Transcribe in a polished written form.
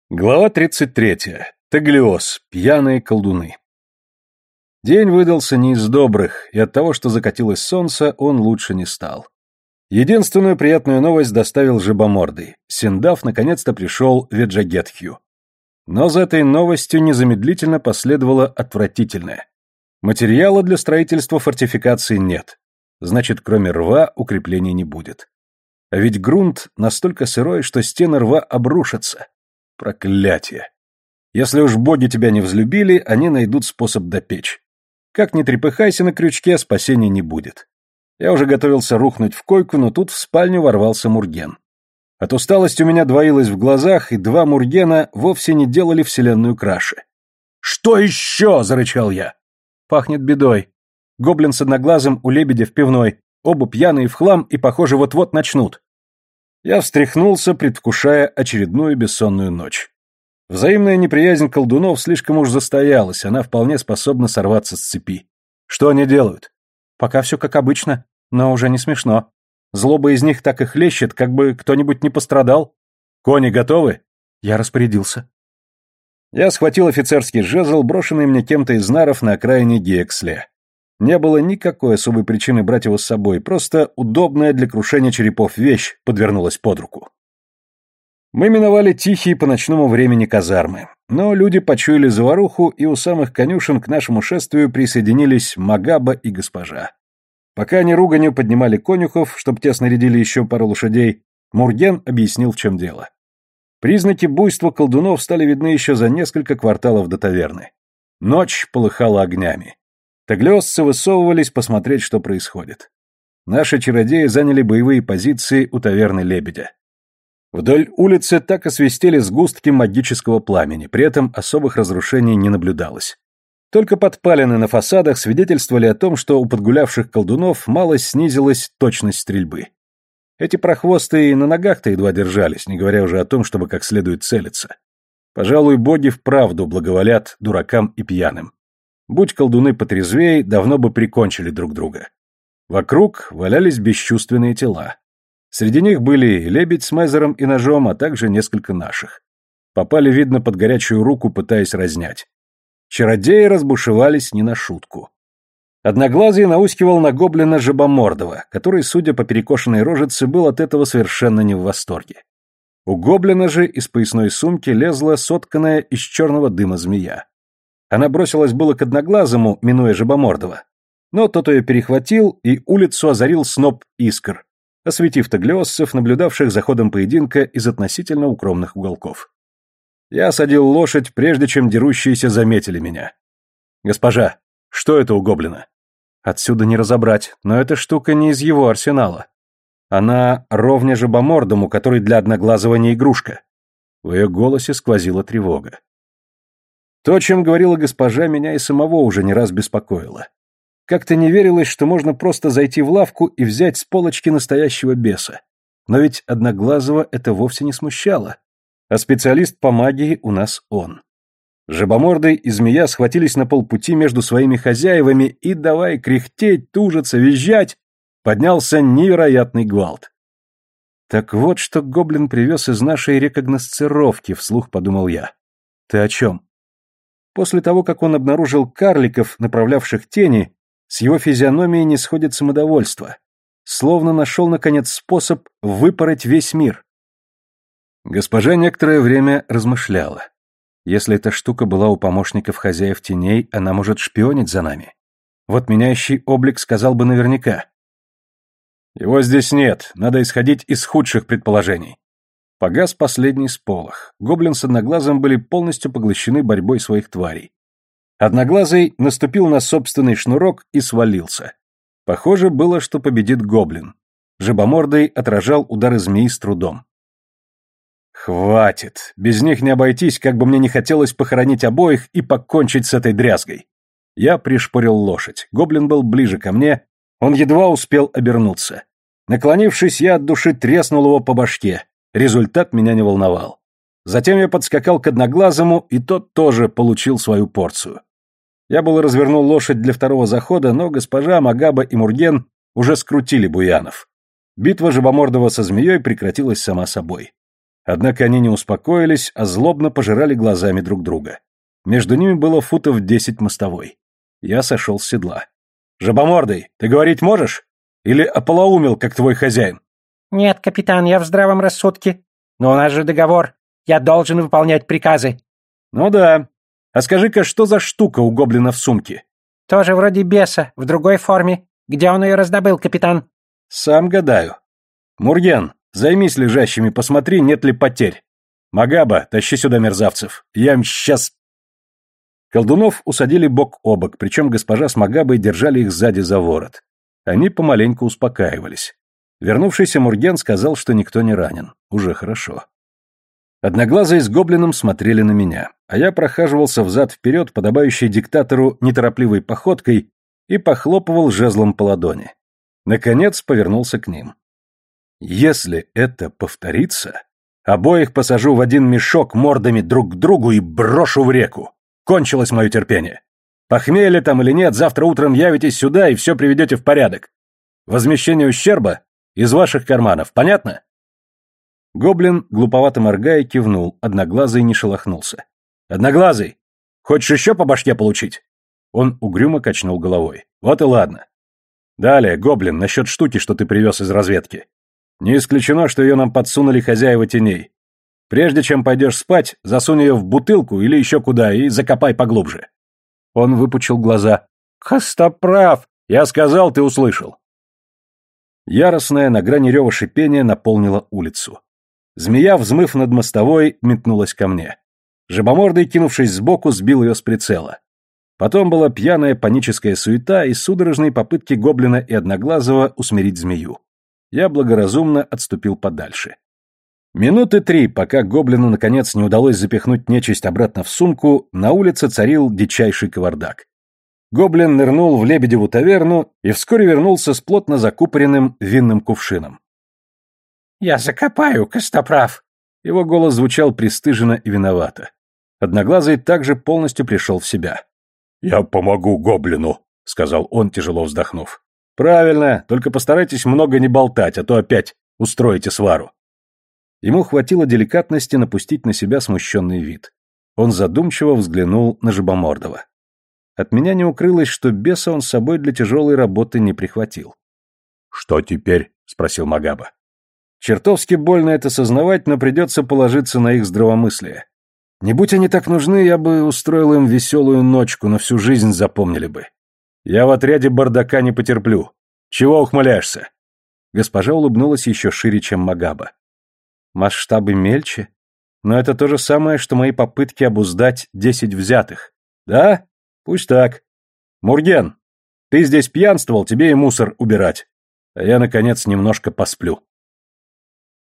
Глава 33. Таглиоз. Пьяные колдуны. День выдался не из добрых, и от того, что закатилось солнце, он лучше не стал. Единственную приятную новость доставил Жабомордый. Синдаф наконец-то пришел в Эджагетхью. Но за этой новостью незамедлительно последовало отвратительное. Материала для строительства фортификации нет. Значит, кроме рва укреплений не будет. А ведь грунт настолько сырой, что стены рва обрушатся. Проклятие! Если уж боги тебя не взлюбили, они найдут способ допечь. Как ни трепыхайся на крючке, спасения не будет. Я уже готовился рухнуть в койку, но тут в спальню ворвался Мурген. От усталости у меня двоилось в глазах, и два Мургена вовсе не делали вселенную краше. «Что еще?» — зарычал я. «Пахнет бедой. Гоблин с одноглазым у лебедя в пивной. Оба пьяные в хлам и, похоже, вот-вот начнут». Я встряхнулся, предвкушая очередную бессонную ночь. Взаимная неприязнь колдунов слишком уж застоялась, она вполне способна сорваться с цепи. Что они делают? Пока все как обычно, но уже не смешно. Злоба из них так и хлещет, как бы кто-нибудь не пострадал. Кони готовы? Я распорядился. Я схватил офицерский жезл, брошенный мне кем-то из наров на окраине Гиексле. Не было никакой особой причины брать его с собой, просто удобная для крушения черепов вещь подвернулась под руку. Мы миновали тихие по ночному времени казармы, но люди почуяли заваруху, и у самых конюшен к нашему шествию присоединились Магаба и госпожа. Пока они руганью поднимали конюхов, чтоб те снарядили еще пару лошадей, Мурген объяснил, в чем дело. Признаки буйства колдунов стали видны еще за несколько кварталов до таверны. Ночь полыхала огнями. Таглиозцы высовывались посмотреть, что происходит. Наши чародеи заняли боевые позиции у таверны Лебедя. Вдоль улицы так и свистели сгустки магического пламени, при этом особых разрушений не наблюдалось. Только подпалины на фасадах свидетельствовали о том, что у подгулявших колдунов мало снизилась точность стрельбы. Эти прохвосты и на ногах-то едва держались, не говоря уже о том, чтобы как следует целиться. Пожалуй, боги вправду благоволят дуракам и пьяным. Будь колдуны потрезвей, давно бы прикончили друг друга. Вокруг валялись бесчувственные тела. Среди них были лебедь с мезером и ножом, а также несколько наших. Попали, видно, под горячую руку, пытаясь разнять. Чародеи разбушевались не на шутку. Одноглазый наускивал на гоблина Жабомордого, который, судя по перекошенной рожице, был от этого совершенно не в восторге. У гоблина же из поясной сумки лезла сотканная из черного дыма змея. Она бросилась было к одноглазому, минуя Жабомордого, но тот ее перехватил, и улицу озарил сноп искр, осветив таглиозцев, наблюдавших за ходом поединка из относительно укромных уголков. Я осадил лошадь, прежде чем дерущиеся заметили меня. «Госпожа, что это у гоблина?» «Отсюда не разобрать, но эта штука не из его арсенала. Она ровня Жабомордому, который для одноглазого не игрушка». В ее голосе сквозила тревога. То, чем говорила госпожа, меня и самого уже не раз беспокоило. Как-то не верилось, что можно просто зайти в лавку и взять с полочки настоящего беса. Но ведь Одноглазого это вовсе не смущало. А специалист по магии у нас он. Жабомордый и змея схватились на полпути между своими хозяевами, и давай кряхтеть, тужиться, визжать, поднялся невероятный гвалт. «Так вот, что гоблин привез из нашей рекогносцировки», — вслух подумал я. «Ты о чем?» После того, как он обнаружил карликов, направлявших тени, с его физиономией не сходит самодовольство. Словно нашел, наконец, способ выпороть весь мир. Госпожа некоторое время размышляла. Если эта штука была у помощников хозяев теней, она может шпионить за нами. Вот меняющий облик сказал бы наверняка. Его здесь нет, надо исходить из худших предположений. Погас последний сполох. Гоблин с Одноглазым были полностью поглощены борьбой своих тварей. Одноглазый наступил на собственный шнурок и свалился. Похоже было, что победит гоблин. Жабомордый отражал удары змеи с трудом. «Хватит! Без них не обойтись, как бы мне не хотелось похоронить обоих и покончить с этой дрязгой!» Я пришпорил лошадь. Гоблин был ближе ко мне, он едва успел обернуться. Наклонившись, я от души треснул его по башке. Результат меня не волновал. Затем я подскакал к Одноглазому, и тот тоже получил свою порцию. Я было развернул лошадь для второго захода, но госпожа, Магаба и Мурген уже скрутили буянов. Битва Жабомордого со змеей прекратилась сама собой. Однако они не успокоились, а злобно пожирали глазами друг друга. Между ними было футов 10 мостовой. Я сошел с седла. «Жабомордый, ты говорить можешь? Или ополоумел, как твой хозяин?» «Нет, капитан, я в здравом рассудке. Но у нас же договор. Я должен выполнять приказы». «Ну да. А скажи-ка, что за штука у гоблина в сумке?» «Тоже вроде беса, в другой форме. Где он ее раздобыл, капитан?» «Сам гадаю. Мурген, займись лежащими, посмотри, нет ли потерь. Магаба, тащи сюда мерзавцев. Я им сейчас...» Колдунов усадили бок о бок, причем госпожа с Магабой держали их сзади за ворот. Они помаленьку успокаивались. Вернувшийся Мурген сказал, что никто не ранен. Уже хорошо. Одноглазые с гоблином смотрели на меня, а я прохаживался взад-вперед, подобающей диктатору неторопливой походкой, и похлопывал жезлом по ладони. Наконец повернулся к ним. «Если это повторится, обоих посажу в один мешок мордами друг к другу и брошу в реку. Кончилось мое терпение. Похмелье там или нет, завтра утром явитесь сюда и все приведете в порядок. Возмещение ущерба из ваших карманов, понятно?» Гоблин, глуповато моргая, кивнул, Одноглазый не шелохнулся. «Одноглазый, хочешь еще по башке получить?» Он угрюмо качнул головой. «Вот и ладно. Далее, Гоблин, насчет штуки, что ты привез из разведки. Не исключено, что ее нам подсунули хозяева теней. Прежде чем пойдешь спать, засунь ее в бутылку или еще куда и закопай поглубже». Он выпучил глаза. «Костоправ! Я сказал, ты услышал!» Яростное на грани рева шипение наполнило улицу. Змея, взмыв над мостовой, метнулась ко мне. Жабомордый, кинувшись сбоку, сбил ее с прицела. Потом была пьяная паническая суета и судорожные попытки гоблина и Одноглазого усмирить змею. Я благоразумно отступил подальше. Минуты 3, пока гоблину наконец не удалось запихнуть нечисть обратно в сумку, на улице царил дичайший кавардак. Гоблин нырнул в Лебедеву таверну и вскоре вернулся с плотно закупоренным винным кувшином. «Я закопаю, Костоправ!» Его голос звучал пристыженно и виновато. Одноглазый также полностью пришел в себя. «Я помогу гоблину», — сказал он, тяжело вздохнув. «Правильно, только постарайтесь много не болтать, а то опять устроите свару». Ему хватило деликатности напустить на себя смущенный вид. Он задумчиво взглянул на Жабомордого. От меня не укрылось, что беса он с собой для тяжелой работы не прихватил. «Что теперь?» — спросил Магаба. Чертовски больно это сознавать, но придется положиться на их здравомыслие. Не будь они так нужны, я бы устроил им веселую ночку, на всю жизнь запомнили бы. Я в отряде бардака не потерплю. Чего ухмыляешься?» Госпожа улыбнулась еще шире, чем Магаба. «Масштабы мельче? Но это то же самое, что мои попытки обуздать 10 взятых. Да? Пусть так. Мурген, ты здесь пьянствовал, тебе и мусор убирать. А я, наконец, немножко посплю».